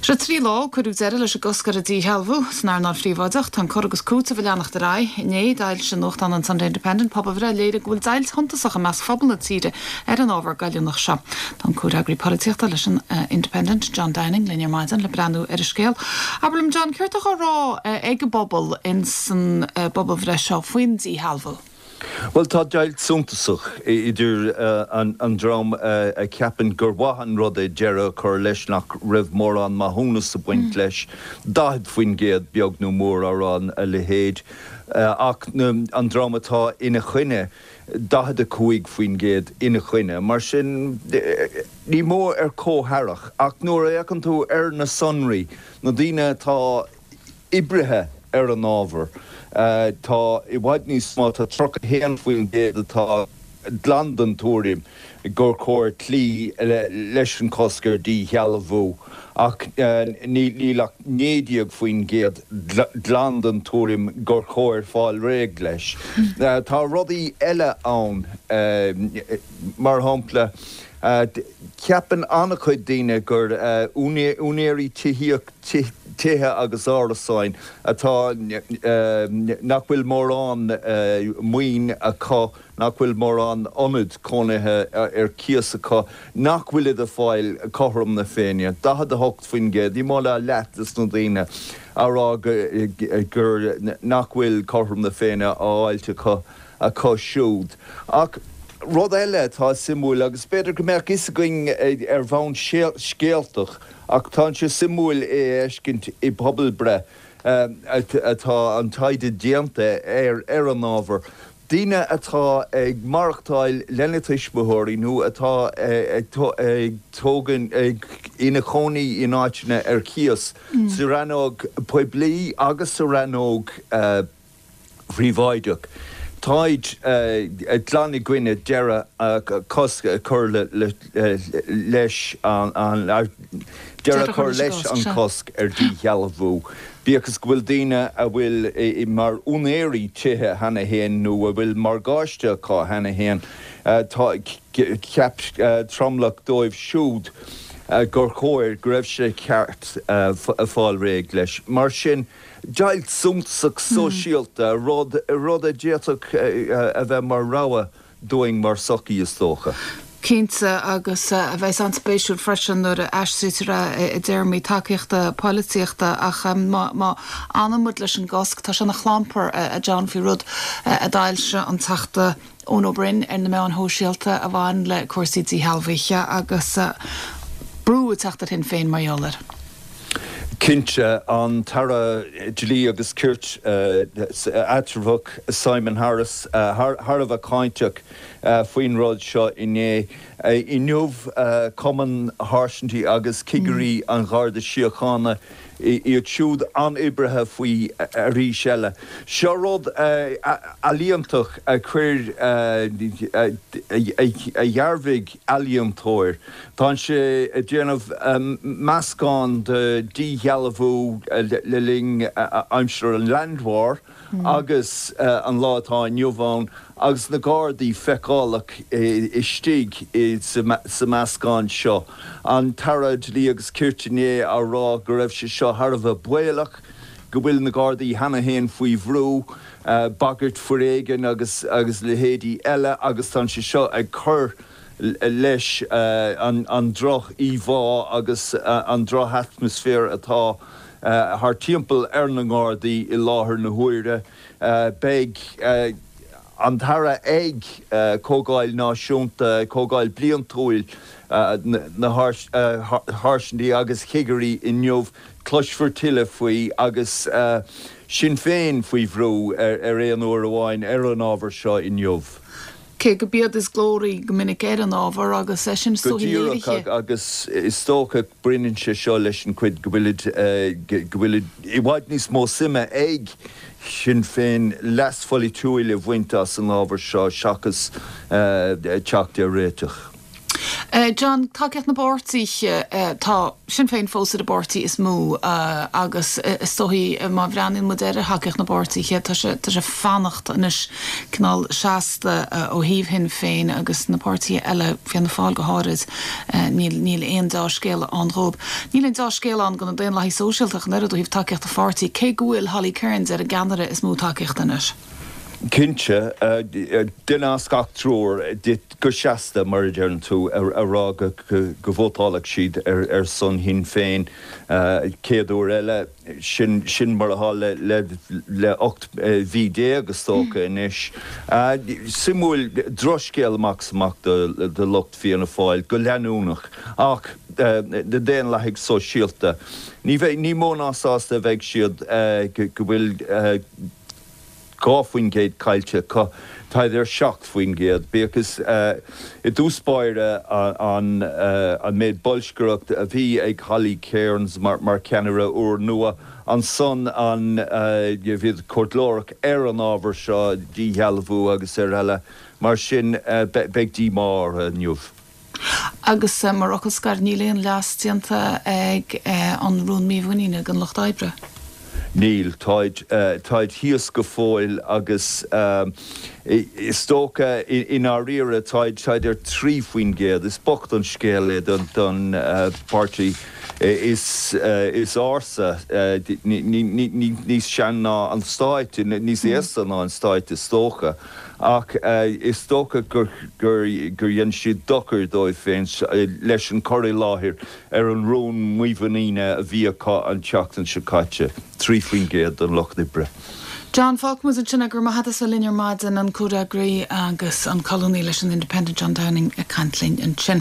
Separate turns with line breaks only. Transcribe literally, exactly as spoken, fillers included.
Sra trí lá chuú deire leis a goscar a dí healbhú snar ná fríomhaideach tá choragus cúta bhleannach de ra né dail sin nocht an an Sunday Independent pop bhre léide bhfuil dail hontasach a meas fabal tíide ar an ábhar gaiúnach seo. Tá cuaúr agri políochtta leis an Independent John Downing lear maidan le breanú ar a scéal. Ablam John ceirrtaach rá ag go bobbal in san bobbal bhre seo faoin dí healbhú.
Well, tá deilt suntasach idir uh, an, an drom uh, a ceapan gur wahan rud é deire chur leis nach rih mór an maithúnas sa buint leis dahad faoin géad beag nó mór arán a le héad uh, ach um, an drom atá ina chuine dahad a cuaig faoin géad ina chuine mar sin ní mór ar cótharach ach nuair a eacan tú ar na sonraí na dtíine tá ibrithe ar an ábhar. Uh, tá I bhaid níos má tá trocha héan faoin géad atá dlandan túirim gur chóir tlí le, leis an coscar dí healbhú ach uh, ní lech nédiaag faoin géad dlandan túirim gur chóir fáil réig leis. Uh, tá rudaí eile ann uh, mar hampla uh, ceapan anna chuid daoine gur uh, únéirí tííoch tí tithe agus árasáin atá uh, nach bhfuil mór an uh, muoin a cá nach bhfuil mór an onad cónithe ar cias a cá nach bhfuil iad a fáil cothrom na féine. Dahad a hocht faoin géad, í mála letas nó daoine ará gur nach bhfuil cothrom na féine áilte a cá siúd. Ach rud eile tá simúil agus beidir go mbeadh is going ar bhain scéaltach ach tá sé simúil é éiscint i pobal bre atá an taide déanta ar ar an ábhar. Díine atá ag marachtáil lennetismothirí nó atá ag tógan ag ina chonaí in áitine ar cias sa ranóg poiblí agus sa ranóg bhríomhaideach. Táid tlána gcuine deire cosca chur leis an deire chur leis an cosc ar dí healbhú. Bíachas bhfuil daoine a bhfuil i mar únéirí tithe hena héan nó a bhfuil mar gáiste cá hena héan tá ceap tromlach dóibh siúd gur chóir go raibh sé ceart a fáil réig leis. Mar sin deilt suntasach sosialta rud rud a déach a bheith mar ráha doing mar soci is tócha.
Cínte agus a bheits an spéisiúil freisin nuair a eistrítere i dtéirmí takeíochta políochta ach má anamúd leis an gosc tá se na chlámpar a John fi rud a dailse an tata ón O'Brien ar na mé an hóisialta a bhain le cuasaí dí healmhíe agus brú teachtar hin féin maiollar.
Cinse an tara Julie agus Kirt uh, atrabhach Simon Harris uh, har, Harvah Kainteach uh, faoin rud seo iné uh, i nuamh uh, common harsantí agus cigarí mm. an gharda siochána i siúd an ibrithe faoi a rí seile. Seo rud a líontach a chuir a dhearbhigh alíontóir. Tá sé déanamh meascán de dí healbhú le ling aimsir an landmhar agus an látá nniuháin agus na gádaí feicálaach istíigh sa meascán seo. An tarad lí agus cirtiné a rá go raibh sé seo Harvah buailach go bhfuil na gádaí hena héan faoi bhrú bagart furéigen agus agus le héadí eile agus tá sé seo ag chur leis uh, an, an droch í bhá agus uh, an droch atmosfér atá uh, haar timppel ar na gádaí i láthair na huaire uh, beag uh, an thara ag uh, cógáil náisiúnta cógáil bliantóil uh, na, na harsandí uh, agus chigarí i neomh cloisfur tiile faoi agus uh, sin féin faoi bhrú ar, ar éon uair amháin ar an ábhar seo i neomh.
Cé go bead is glórí go minic ar an ábhar agus é sin
soíiriche. Agus is tócha brinn se seo leis an chuid go bhfuil i bhaid níos mó sime ag sin féin leasfolí túil le bhainte as an ábhar seo seachas teachta réiteach.
Uh, John, takeach na bortí uh, tá sin féin fósa a bortí is mú uh, agus uh, stohí uh, má bhreanin modéire haceach na bortí tá sé fannacht inis canál seasta uh, ó híomh hin féin agus na bortí eile fian na fáil go háid uh, níl níl éon dá scéile an rob. Níl éon dá scéile an gona déon lehí sóisialtach na do híh takeach na fortí, cé gúil Holly Cairns ar a ganare is mú takeach inis.
Kinse duine scachtróir dit go seasta mar dearan tú ará go bhótálaach siad ar son hin féin céadú eile sin sin mar aá le le ocht bhí dé agus tóca inis. Simúil droscéal maxach de locht fi an fáil go leanúnach ach de déan leigh so síalta. Ní bheith ní mónásásta bheith siad go bhfuil gáfuin géad caiilte táidir seach faoin géad because uh, i dúspáire an uh, an méid bolscaireacht a bhí ag Holly Cairns mar, mar ceanara úr nua an son an uh, bhíad cortlóireach ar an ábhar seo dí healbhú agus ar eile mar sin uh, be, beag dí mar uh, nniuh.
Agus uh, mar ochil scar níléon leastíanta ag uh, an rún míomhhaíine gan Locht Oibre.
Níl táid uh, táid híos go fóil agus um, is tóca in, in our rire táid táid ar trí faoin géad is bocht an scéile don don uh, party is uh, is ársa uh, níos sean ná an stáit níos éasta ná an stáit is tócha ach uh, is tócha gur gur gur dhéan siad dochar dóibh féin leis an choirí láthir ar an rún muomhaíine a bhíá an teachtain se caite trí faoin géad an Loch Oibre.
John Falkmus an sinna gur maithas a linnear maidin an cúdagraí agus an colóní leis an Independent John Downing a cantlín an sin.